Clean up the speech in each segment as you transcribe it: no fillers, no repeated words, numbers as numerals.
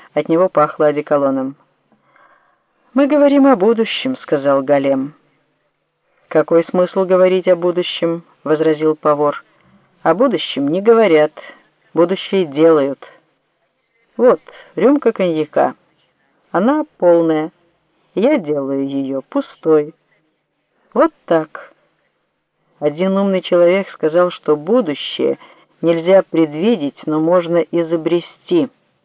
От него пахло одеколоном. «Мы говорим о будущем», — сказал Голем. «Какой смысл говорить о будущем?» — возразил Павор. «О будущем не говорят, будущее делают. Вот, рюмка коньяка. Она полная, я делаю ее пустой. Вот так». Один умный человек сказал, что будущее нельзя предвидеть, но можно изобрести.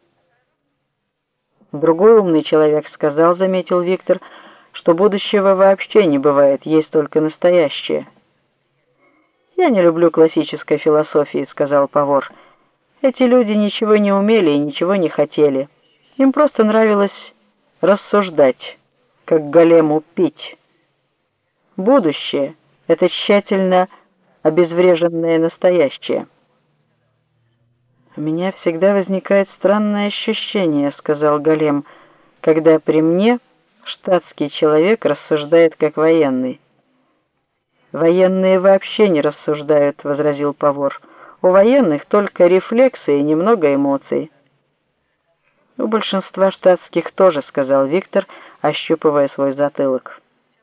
Другой умный человек сказал, заметил Виктор, что будущего вообще не бывает, есть только настоящее. «Я не люблю классической философии», — сказал Павор. «Эти люди ничего не умели и ничего не хотели. Им просто нравилось рассуждать, как Голему пить. Будущее — это тщательно обезвреженное настоящее». «У меня всегда возникает странное ощущение», — сказал Голем, «когда при мне штатский человек рассуждает как военный». «Военные вообще не рассуждают», — возразил Павор. «У военных только рефлексы и немного эмоций». «У большинства штатских тоже», — сказал Виктор, ощупывая свой затылок.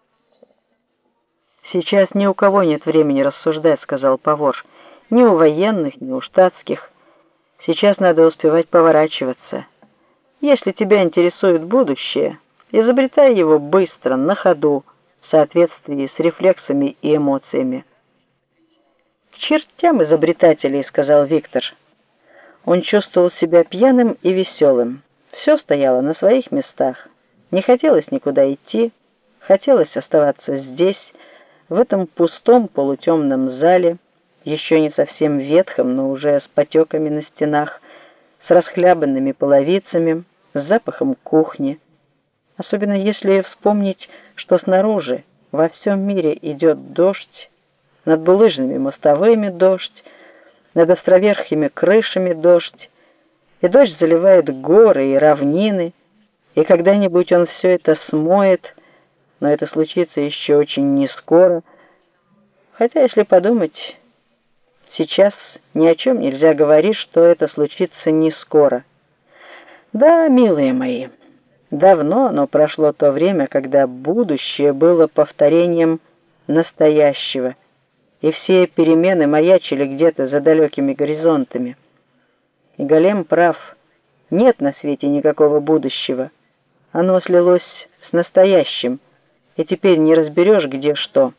«Сейчас ни у кого нет времени рассуждать», — сказал Павор. «Ни у военных, ни у штатских. Сейчас надо успевать поворачиваться. Если тебя интересует будущее, изобретай его быстро, на ходу, в соответствии с рефлексами и эмоциями». «К чертям изобретателей», — сказал Виктор. Он чувствовал себя пьяным и веселым. Все стояло на своих местах. Не хотелось никуда идти, хотелось оставаться здесь, в этом пустом полутемном зале, еще не совсем ветхом, но уже с потеками на стенах, с расхлябанными половицами, с запахом кухни. Особенно если вспомнить, что снаружи во всем мире идет дождь, над булыжными мостовыми дождь, над островерхими крышами дождь, и дождь заливает горы и равнины, и когда-нибудь он все это смоет, но это случится еще очень нескоро. Хотя, если подумать, сейчас ни о чем нельзя говорить, что это случится не скоро. Да, милые мои, давно, но прошло то время, когда будущее было повторением настоящего, и все перемены маячили где-то за далекими горизонтами. И Голем прав, нет на свете никакого будущего. Оно слилось с настоящим, и теперь не разберешь, где что.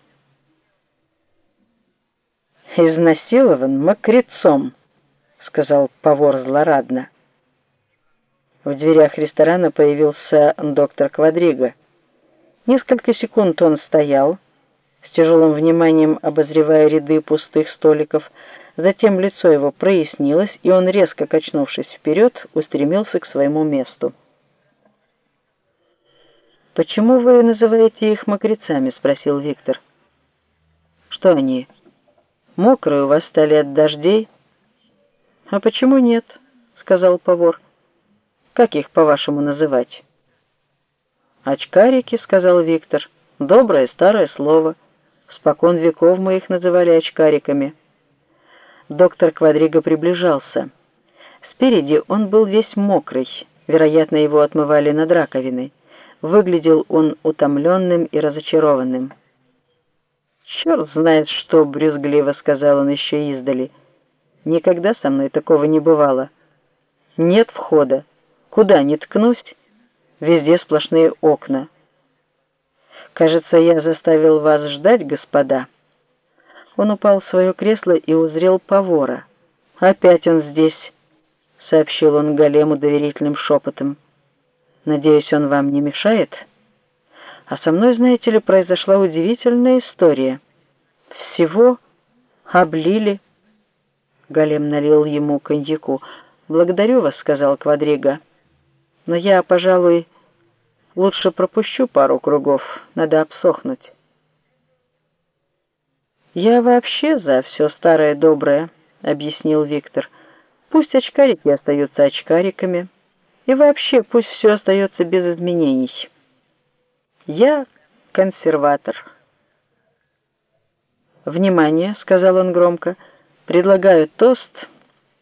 «Изнасилован мокрецом», — сказал Павор злорадно. В дверях ресторана появился доктор Квадриго. Несколько секунд он стоял, с тяжелым вниманием обозревая ряды пустых столиков. Затем лицо его прояснилось, и он, резко качнувшись вперед, устремился к своему месту. «Почему вы называете их мокрецами?» — спросил Виктор. «Что они, мокрые у вас стали от дождей?» «А почему нет?» — сказал Павор. «Как их, по-вашему, называть?» «Очкарики», — сказал Виктор. «Доброе старое слово. Спокон веков мы их называли очкариками». Доктор Квадриго приближался. Спереди он был весь мокрый, вероятно, его отмывали над раковиной. Выглядел он утомленным и разочарованным. «Черт знает что», — брюзгливо сказал он еще издали. «Никогда со мной такого не бывало. Нет входа. Куда ни ткнусь, везде сплошные окна. Кажется, я заставил вас ждать, господа». Он упал в свое кресло и узрел Павора. «Опять он здесь», — сообщил он Голему доверительным шепотом. «Надеюсь, он вам не мешает? А со мной, знаете ли, произошла удивительная история. Всего облили». Голем налил ему коньяку. «Благодарю вас», — сказал Квадриго. «Но я, пожалуй, лучше пропущу пару кругов. Надо обсохнуть». «Я вообще за все старое доброе», — объяснил Виктор. «Пусть очкарики остаются очкариками, и вообще пусть все остается без изменений. Я консерватор». «Внимание», — сказал он громко, — «предлагаю тост